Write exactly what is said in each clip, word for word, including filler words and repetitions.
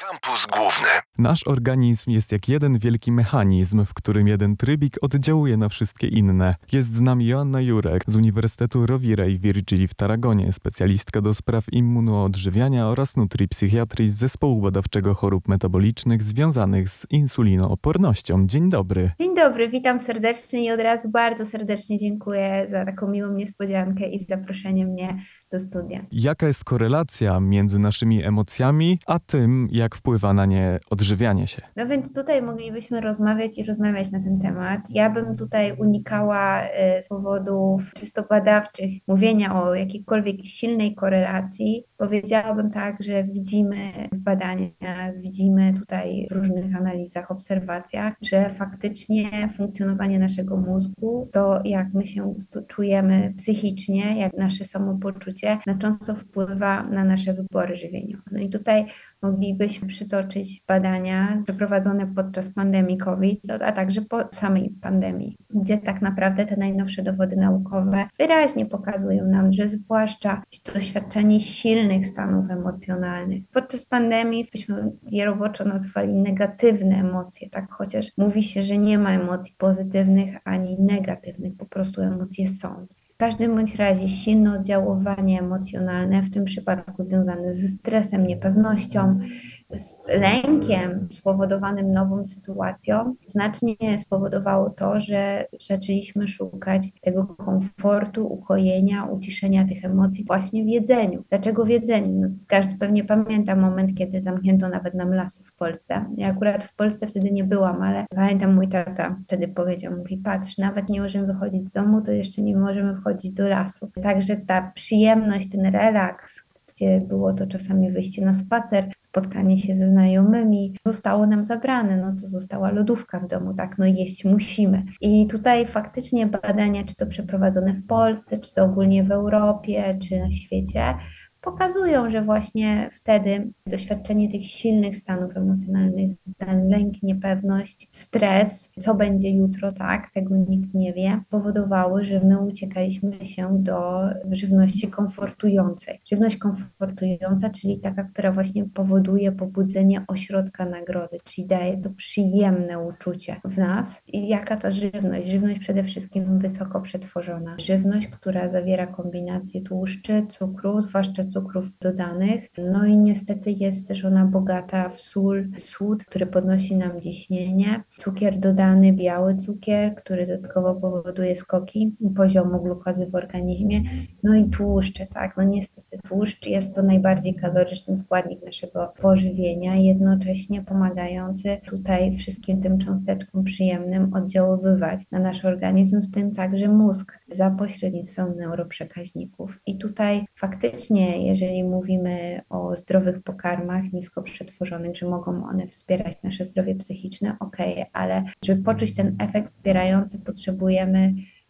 Kampus Główny. Nasz organizm jest jak jeden wielki mechanizm, w którym jeden trybik oddziałuje na wszystkie inne. Jest z nami Joanna Jurek z Uniwersytetu Rovira i Virgili w Tarragonie, specjalistka do spraw immunoodżywiania oraz nutripsychiatrii z Zespołu Badawczego Chorób Metabolicznych związanych z insulinoopornością. Dzień dobry. Dzień dobry, witam serdecznie i od razu bardzo serdecznie dziękuję za taką miłą niespodziankę i zaproszenie mnie do studia. Jaka jest korelacja między naszymi emocjami, a tym, jak wpływa na nie odżywianie się? No więc tutaj moglibyśmy rozmawiać i rozmawiać na ten temat. Ja bym tutaj unikała y, z powodów czysto badawczych mówienia o jakiejkolwiek silnej korelacji. Powiedziałabym tak, że widzimy w badaniach, widzimy tutaj w różnych analizach, obserwacjach, że faktycznie funkcjonowanie naszego mózgu, to jak my się czujemy psychicznie, jak nasze samopoczucie znacząco wpływa na nasze wybory żywieniowe. No i tutaj moglibyśmy przytoczyć badania przeprowadzone podczas pandemii COVID, a także po samej pandemii, gdzie tak naprawdę te najnowsze dowody naukowe wyraźnie pokazują nam, że zwłaszcza doświadczenie silnych stanów emocjonalnych podczas pandemii, byśmy je roboczo nazwali negatywne emocje, tak, chociaż mówi się, że nie ma emocji pozytywnych ani negatywnych, po prostu emocje są. W każdym bądź razie silne oddziaływanie emocjonalne, w tym przypadku związane ze stresem, niepewnością, z lękiem spowodowanym nową sytuacją, znacznie spowodowało to, że zaczęliśmy szukać tego komfortu, ukojenia, uciszenia tych emocji właśnie w jedzeniu. Dlaczego w jedzeniu? No, każdy pewnie pamięta moment, kiedy zamknięto nawet nam lasy w Polsce. Ja akurat w Polsce wtedy nie byłam, ale pamiętam, mój tata wtedy powiedział, mówi, patrz, nawet nie możemy wychodzić z domu, to jeszcze nie możemy wchodzić do lasu. Także ta przyjemność, ten relaks, gdzie było to czasami wyjście na spacer, spotkanie się ze znajomymi, zostało nam zabrane, no to została lodówka w domu, tak, no jeść musimy. I tutaj faktycznie badania, czy to przeprowadzone w Polsce, czy to ogólnie w Europie, czy na świecie, pokazują, że właśnie wtedy doświadczenie tych silnych stanów emocjonalnych, ten lęk, niepewność, stres, co będzie jutro, tak, tego nikt nie wie, powodowały, że my uciekaliśmy się do żywności komfortującej. Żywność komfortująca, czyli taka, która właśnie powoduje pobudzenie ośrodka nagrody, czyli daje to przyjemne uczucie w nas. I jaka to żywność? Żywność przede wszystkim wysoko przetworzona. Żywność, która zawiera kombinację tłuszczy, cukru, zwłaszcza cukrów dodanych. No i niestety jest też ona bogata w sól, sód, który podnosi nam ciśnienie, cukier dodany, biały cukier, który dodatkowo powoduje skoki poziomu glukozy w organizmie, no i tłuszcze, tak, no niestety tłuszcz jest to najbardziej kaloryczny składnik naszego pożywienia, jednocześnie pomagający tutaj wszystkim tym cząsteczkom przyjemnym oddziaływać na nasz organizm, w tym także mózg, za pośrednictwem neuroprzekaźników. I tutaj faktycznie, jeżeli mówimy o zdrowych pokarmach, nisko przetworzonych, że mogą one wspierać nasze zdrowie psychiczne, okej, okay, ale żeby poczuć ten efekt wspierający, potrzebujemy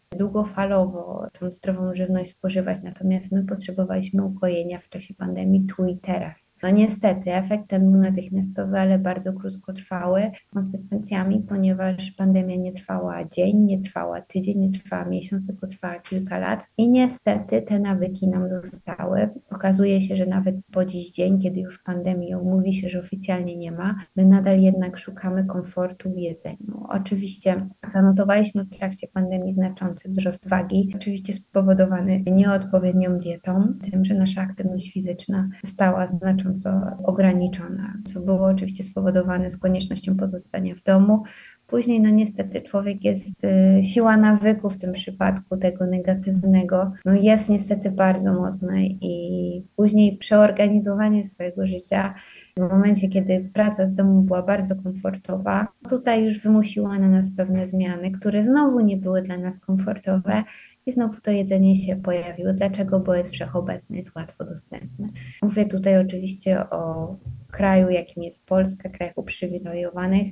długofalowo tą zdrową żywność spożywać, natomiast my potrzebowaliśmy ukojenia w czasie pandemii tu i teraz. No niestety efekt ten był natychmiastowy, ale bardzo krótkotrwały z konsekwencjami, ponieważ pandemia nie trwała dzień, nie trwała tydzień, nie trwała miesiąc, tylko trwała kilka lat i niestety te nawyki nam zostały. Okazuje się, że nawet po dziś dzień, kiedy już pandemii mówi się, że oficjalnie nie ma, my nadal jednak szukamy komfortu w jedzeniu. Oczywiście zanotowaliśmy w trakcie pandemii znaczący wzrost wagi, oczywiście spowodowany nieodpowiednią dietą, tym, że nasza aktywność fizyczna została znacząco ograniczona, co było oczywiście spowodowane z koniecznością pozostania w domu. Później, no niestety, człowiek jest, y, siła nawyku w tym przypadku tego negatywnego, no jest niestety bardzo mocna i później przeorganizowanie swojego życia w momencie, kiedy praca z domu była bardzo komfortowa, tutaj już wymusiła na nas pewne zmiany, które znowu nie były dla nas komfortowe i znowu to jedzenie się pojawiło. Dlaczego? Bo jest wszechobecne, jest łatwo dostępne. Mówię tutaj oczywiście o kraju, jakim jest Polska, kraju uprzywilejowanych,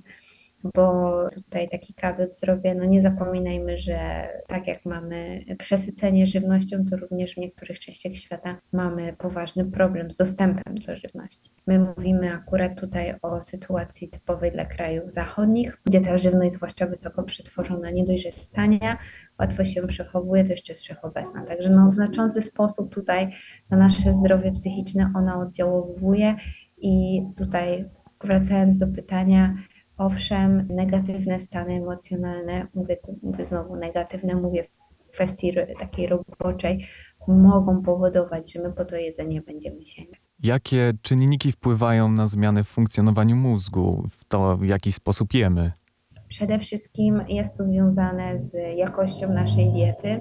bo tutaj taki kawior zrobię, no nie zapominajmy, że tak jak mamy przesycenie żywnością, to również w niektórych częściach świata mamy poważny problem z dostępem do żywności. My mówimy akurat tutaj o sytuacji typowej dla krajów zachodnich, gdzie ta żywność, zwłaszcza wysoko przetworzona, nie dość, że jest tania, łatwo się przechowuje, to jeszcze jest wszechobecna. Także no, w znaczący sposób tutaj na nasze zdrowie psychiczne ona oddziałuje i tutaj Wracając do pytania, owszem, negatywne stany emocjonalne, mówię tu, mówię znowu negatywne, mówię w kwestii ro- takiej roboczej, mogą powodować, że my po to jedzenie będziemy sięgać. Jakie czynniki wpływają na zmiany w funkcjonowaniu mózgu, w to, w jaki sposób jemy? Przede wszystkim jest to związane z jakością naszej diety.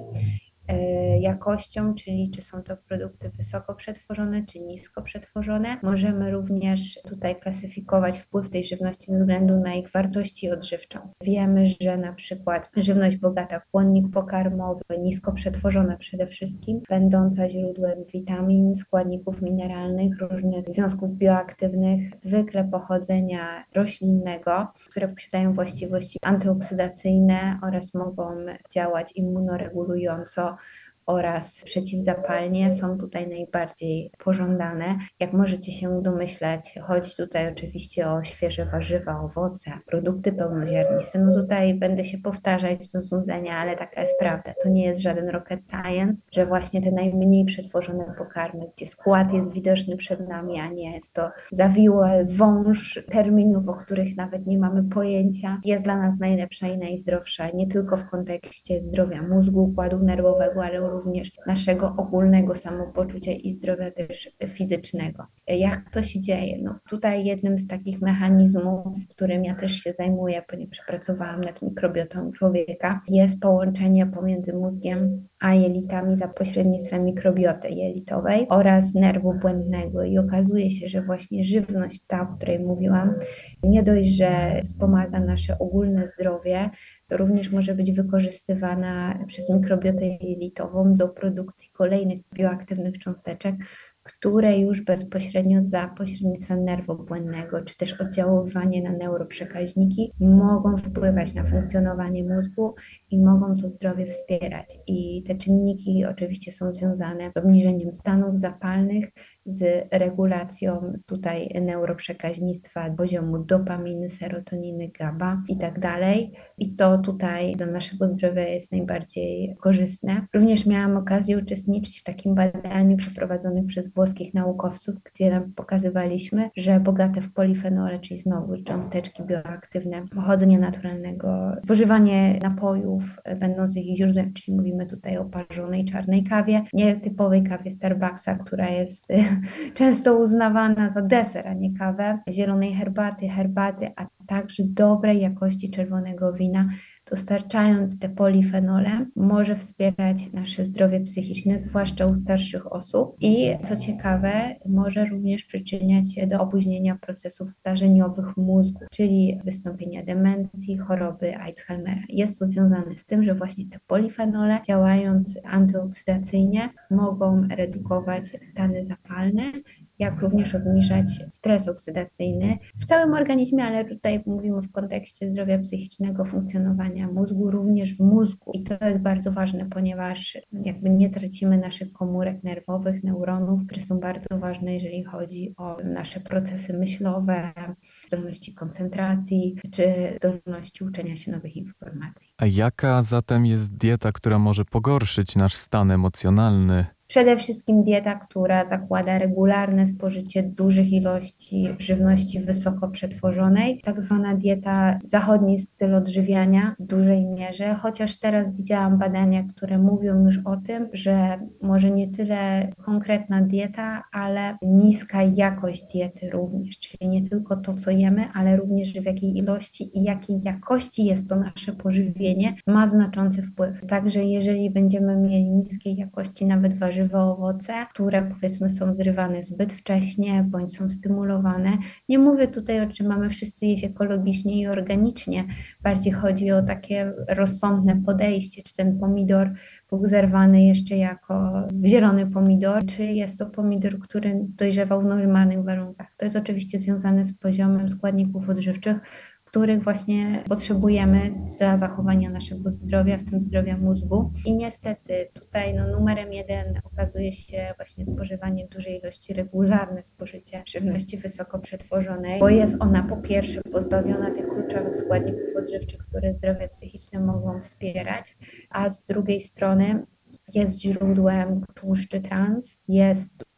e, Jakością, czyli czy są to produkty wysoko przetworzone, czy nisko przetworzone. Możemy również tutaj klasyfikować wpływ tej żywności ze względu na ich wartości odżywczą. Wiemy, że na przykład żywność bogata w błonnik pokarmowy, nisko przetworzona przede wszystkim, będąca źródłem witamin, składników mineralnych, różnych związków bioaktywnych, zwykle pochodzenia roślinnego, które posiadają właściwości antyoksydacyjne oraz mogą działać immunoregulująco oraz przeciwzapalnie, są tutaj najbardziej pożądane. Jak możecie się domyślać, chodzi tutaj oczywiście o świeże warzywa, owoce, produkty pełnoziarniste. No tutaj będę się powtarzać do znudzenia, ale taka jest prawda. To nie jest żaden rocket science, że właśnie te najmniej przetworzone pokarmy, gdzie skład jest widoczny przed nami, a nie jest to zawiły wąż terminów, o których nawet nie mamy pojęcia, jest dla nas najlepsza i najzdrowsza, nie tylko w kontekście zdrowia mózgu, układu nerwowego, ale również naszego ogólnego samopoczucia i zdrowia też fizycznego. Jak to się dzieje? No tutaj jednym z takich mechanizmów, którym ja też się zajmuję, ponieważ pracowałam nad mikrobiotą człowieka, jest połączenie pomiędzy mózgiem a jelitami za pośrednictwem mikrobioty jelitowej oraz nerwu błędnego. I okazuje się, że właśnie żywność, ta, o której mówiłam, nie dość, że wspomaga nasze ogólne zdrowie, to również może być wykorzystywana przez mikrobiotę jelitową do produkcji kolejnych bioaktywnych cząsteczek, które już bezpośrednio za pośrednictwem nerwu błędnego, czy też oddziaływanie na neuroprzekaźniki mogą wpływać na funkcjonowanie mózgu i mogą to zdrowie wspierać. I te czynniki oczywiście są związane z obniżeniem stanów zapalnych, z regulacją tutaj neuroprzekaźnictwa, poziomu dopaminy, serotoniny, GABA i tak dalej. I to tutaj dla naszego zdrowia jest najbardziej korzystne. Również miałam okazję uczestniczyć w takim badaniu przeprowadzonym przez włoskich naukowców, gdzie nam pokazywaliśmy, że bogate w polifenole, czyli znowu cząsteczki bioaktywne pochodzenia naturalnego, spożywanie napojów będących ich źródłem, czyli mówimy tutaj o parzonej czarnej kawie, nie typowej kawie Starbucksa, która jest często uznawana za deser, a nie kawę, zielonej herbaty, herbaty, a także dobrej jakości czerwonego wina, dostarczając te polifenole, może wspierać nasze zdrowie psychiczne, zwłaszcza u starszych osób i co ciekawe, może również przyczyniać się do opóźnienia procesów starzeniowych mózgu, czyli wystąpienia demencji, choroby Alzheimera. Jest to związane z tym, że właśnie te polifenole, działając antyoksydacyjnie, mogą redukować stany zapalne, jak również obniżać stres oksydacyjny w całym organizmie, ale tutaj mówimy w kontekście zdrowia psychicznego, funkcjonowania mózgu, również w mózgu. I to jest bardzo ważne, ponieważ jakby nie tracimy naszych komórek nerwowych, neuronów, które są bardzo ważne, jeżeli chodzi o nasze procesy myślowe, zdolności koncentracji, czy zdolności uczenia się nowych informacji. A jaka zatem jest dieta, która może pogorszyć nasz stan emocjonalny? Przede wszystkim dieta, która zakłada regularne spożycie dużych ilości żywności wysoko przetworzonej, tak zwana dieta zachodni styl odżywiania w dużej mierze, chociaż teraz widziałam badania, które mówią już o tym, że może nie tyle konkretna dieta, ale niska jakość diety również, czyli nie tylko to, co jemy, ale również w jakiej ilości i jakiej jakości jest to nasze pożywienie, ma znaczący wpływ. Także jeżeli będziemy mieli niskiej jakości nawet warzywa, owoce, które powiedzmy są zrywane zbyt wcześnie bądź są stymulowane. Nie mówię tutaj o czym mamy wszyscy jeść ekologicznie i organicznie, bardziej chodzi o takie rozsądne podejście, czy ten pomidor był zerwany jeszcze jako zielony pomidor, czy jest to pomidor, który dojrzewał w normalnych warunkach. To jest oczywiście związane z poziomem składników odżywczych, których właśnie potrzebujemy dla zachowania naszego zdrowia, w tym zdrowia mózgu. I niestety tutaj no, numerem jeden okazuje się właśnie spożywanie dużej ilości, regularne spożycie żywności wysoko przetworzonej, bo jest ona po pierwsze pozbawiona tych kluczowych składników odżywczych, które zdrowie psychiczne mogą wspierać, a z drugiej strony jest źródłem tłuszczy trans, jest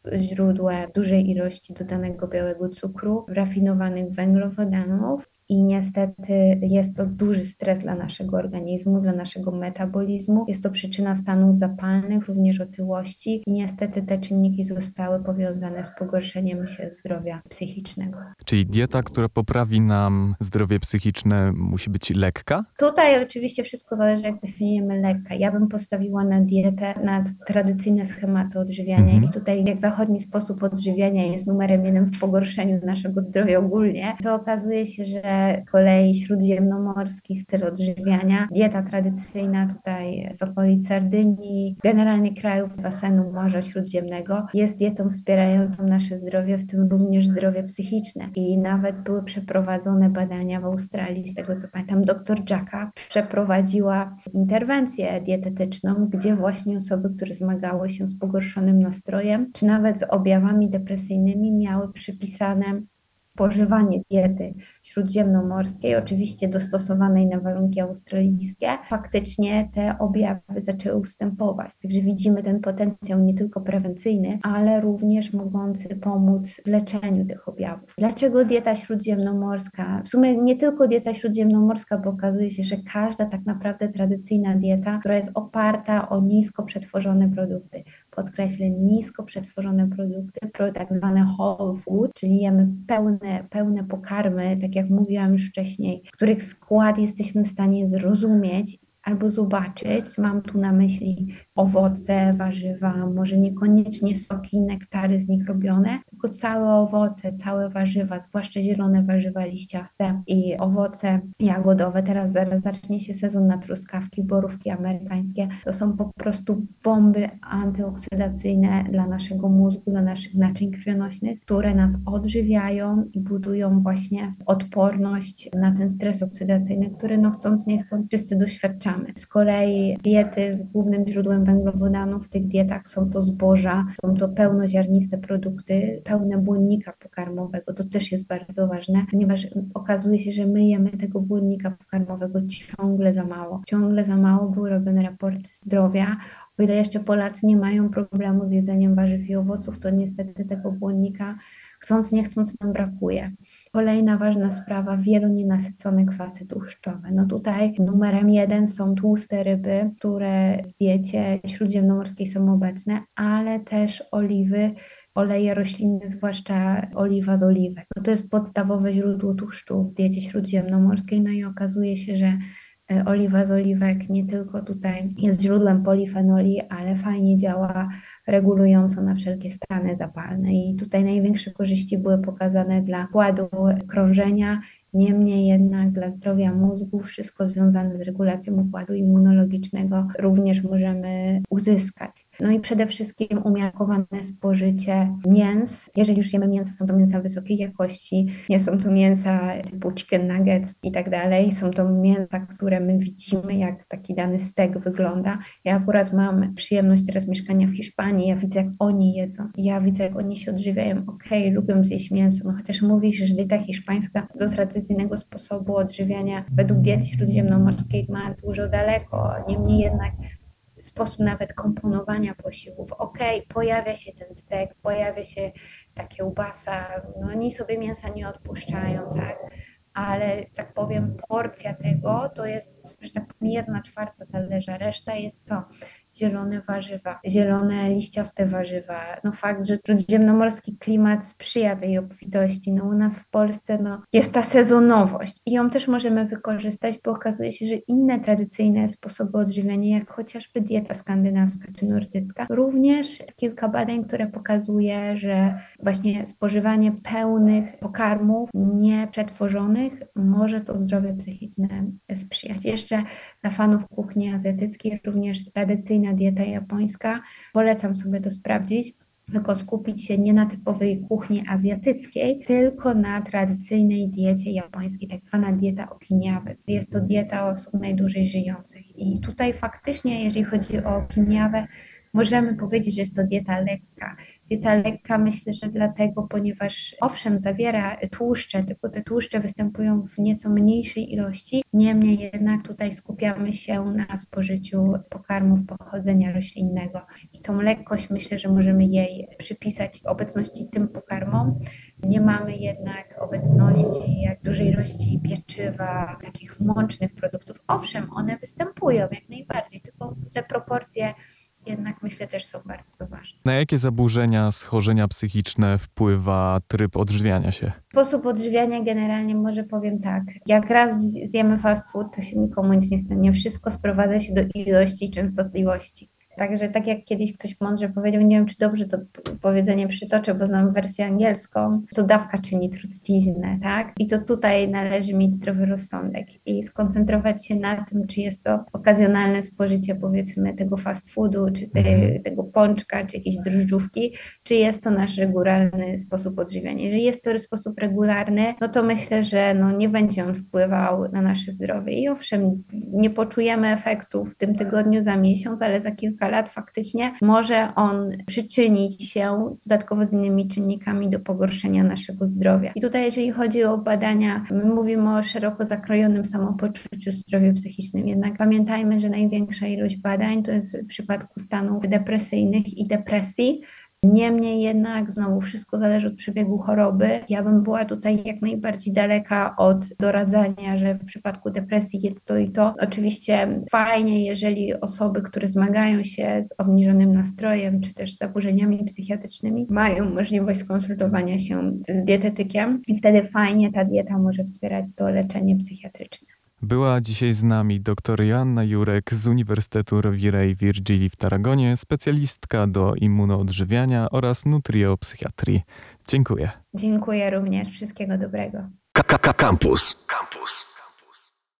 źródłem dużej ilości dodanego białego cukru, rafinowanych węglowodanów. I niestety jest to duży stres dla naszego organizmu, dla naszego metabolizmu. Jest to przyczyna stanów zapalnych, również otyłości i niestety te czynniki zostały powiązane z pogorszeniem się zdrowia psychicznego. Czyli dieta, która poprawi nam zdrowie psychiczne, musi być lekka? Tutaj oczywiście wszystko zależy, jak definiujemy lekka. Ja bym postawiła na dietę, na tradycyjne schematy odżywiania Mhm. i tutaj jak zachodni sposób odżywiania jest numerem jeden w pogorszeniu naszego zdrowia ogólnie, to okazuje się, że z kolei śródziemnomorski styl odżywiania, dieta tradycyjna tutaj z okolic Sardynii, generalnie krajów basenu Morza Śródziemnego jest dietą wspierającą nasze zdrowie, w tym również zdrowie psychiczne. I nawet były przeprowadzone badania w Australii, z tego co pamiętam, doktor Jacka przeprowadziła interwencję dietetyczną, gdzie właśnie osoby, które zmagały się z pogorszonym nastrojem, czy nawet z objawami depresyjnymi, miały przypisane spożywanie diety śródziemnomorskiej, oczywiście dostosowanej na warunki australijskie, faktycznie te objawy zaczęły ustępować. Także widzimy ten potencjał nie tylko prewencyjny, ale również mogący pomóc w leczeniu tych objawów. Dlaczego dieta śródziemnomorska? W sumie nie tylko dieta śródziemnomorska, bo okazuje się, że każda tak naprawdę tradycyjna dieta, która jest oparta o nisko przetworzone produkty, podkreślę, nisko przetworzone produkty, tak zwane whole food, czyli jemy pełne, pełne pokarmy, tak jak mówiłam już wcześniej, których skład jesteśmy w stanie zrozumieć albo zobaczyć. Mam tu na myśli owoce, warzywa, może niekoniecznie soki, nektary z nich robione, tylko całe owoce, całe warzywa, zwłaszcza zielone warzywa liściaste i owoce jagodowe. Teraz zaraz zacznie się sezon na truskawki, borówki amerykańskie. To są po prostu bomby antyoksydacyjne dla naszego mózgu, dla naszych naczyń krwionośnych, które nas odżywiają i budują właśnie odporność na ten stres oksydacyjny, który no chcąc nie chcąc wszyscy doświadczamy. Z kolei diety głównym źródłem węglowodanów w tych dietach są to zboża, są to pełnoziarniste produkty, pełne błonnika pokarmowego. To też jest bardzo ważne, ponieważ okazuje się, że my jemy tego błonnika pokarmowego ciągle za mało. Ciągle za mało. Były robione raporty zdrowia. O ile jeszcze Polacy nie mają problemu z jedzeniem warzyw i owoców, to niestety tego błonnika chcąc nie chcąc nam brakuje. Kolejna ważna sprawa, wielonienasycone kwasy tłuszczowe. No tutaj numerem jeden są tłuste ryby, które w diecie śródziemnomorskiej są obecne, ale też oliwy, oleje roślinne, zwłaszcza oliwa z oliwek. No to jest podstawowe źródło tłuszczu w diecie śródziemnomorskiej, no i okazuje się, że oliwa z oliwek nie tylko tutaj jest źródłem polifenoli, ale fajnie działa regulująco na wszelkie stany zapalne i tutaj największe korzyści były pokazane dla układu krążenia, niemniej jednak dla zdrowia mózgu wszystko związane z regulacją układu immunologicznego również możemy uzyskać. No i przede wszystkim umiarkowane spożycie mięs. Jeżeli już jemy mięsa, są to mięsa wysokiej jakości, nie są to mięsa typu chicken nuggets i tak dalej. Są to mięsa, które my widzimy, jak taki dany stek wygląda. Ja akurat mam przyjemność teraz mieszkania w Hiszpanii, ja widzę, jak oni jedzą. Ja widzę, jak oni się odżywiają. Okej, okay, lubią zjeść mięso, no chociaż mówisz, że dieta hiszpańska do tradycyjnego sposobu odżywiania według diety śródziemnomorskiej ma dużo daleko. Niemniej jednak sposób nawet komponowania posiłków. Okej, okay, pojawia się ten stek, pojawia się ta kiełbasa, no oni sobie mięsa nie odpuszczają, tak? Ale tak powiem, porcja tego to jest, że tak powiem, jedna czwarta talerza, reszta jest co? Zielone warzywa, zielone liściaste warzywa. No fakt, że śródziemnomorski klimat sprzyja tej obfitości. No u nas w Polsce no, jest ta sezonowość i ją też możemy wykorzystać, bo okazuje się, że inne tradycyjne sposoby odżywiania, jak chociażby dieta skandynawska czy nordycka, również kilka badań, które pokazuje, że właśnie spożywanie pełnych pokarmów, nieprzetworzonych, może to zdrowie psychiczne sprzyjać. Jeszcze dla fanów kuchni azjatyckiej również tradycyjna dieta japońska. Polecam sobie to sprawdzić, tylko skupić się nie na typowej kuchni azjatyckiej, tylko na tradycyjnej diecie japońskiej, tak zwana dieta Okinawy. Jest to dieta osób najdłużej żyjących i tutaj faktycznie, jeżeli chodzi o Okiniawę, możemy powiedzieć, że jest to dieta lekka. Dieta lekka myślę, że dlatego, ponieważ owszem zawiera tłuszcze, tylko te tłuszcze występują w nieco mniejszej ilości, niemniej jednak tutaj skupiamy się na spożyciu pokarmów pochodzenia roślinnego i tą lekkość myślę, że możemy jej przypisać obecności tym pokarmom. Nie mamy jednak obecności jak dużej ilości pieczywa, takich mącznych produktów. Owszem, one występują jak najbardziej, tylko te proporcje jednak myślę też są bardzo ważne. Na jakie zaburzenia, schorzenia psychiczne wpływa tryb odżywiania się? Sposób odżywiania generalnie może powiem tak. Jak raz zjemy fast food, to się nikomu nic nie stanie. Wszystko sprowadza się do ilości i częstotliwości. Także tak jak kiedyś ktoś mądrze powiedział, nie wiem czy dobrze to powiedzenie przytoczę, bo znam wersję angielską, to dawka czyni truciznę, tak? I to tutaj należy mieć zdrowy rozsądek i skoncentrować się na tym, czy jest to okazjonalne spożycie powiedzmy tego fast foodu, czy te, tego pączka, czy jakiejś drożdżówki, czy jest to nasz regularny sposób odżywiania. Jeżeli jest to sposób regularny, no to myślę, że no nie będzie on wpływał na nasze zdrowie. I owszem, nie poczujemy efektów w tym tygodniu za miesiąc, ale za kilka lat faktycznie może on przyczynić się dodatkowo z innymi czynnikami do pogorszenia naszego zdrowia. I tutaj jeżeli chodzi o badania, my mówimy o szeroko zakrojonym samopoczuciu, zdrowiu psychicznym, jednak pamiętajmy, że największa ilość badań to jest w przypadku stanów depresyjnych i depresji. Niemniej jednak znowu wszystko zależy od przebiegu choroby. Ja bym była tutaj jak najbardziej daleka od doradzania, że w przypadku depresji jest to i to. Oczywiście fajnie, jeżeli osoby, które zmagają się z obniżonym nastrojem czy też zaburzeniami psychiatrycznymi, mają możliwość skonsultowania się z dietetykiem i wtedy fajnie ta dieta może wspierać to leczenie psychiatryczne. Była dzisiaj z nami dr Joanna Jurek z Uniwersytetu Rovira i Virgili w Taragonie, specjalistka do immunoodżywiania oraz nutriopsychiatrii. Dziękuję. Dziękuję również. Wszystkiego dobrego. K K K Campus. Campus.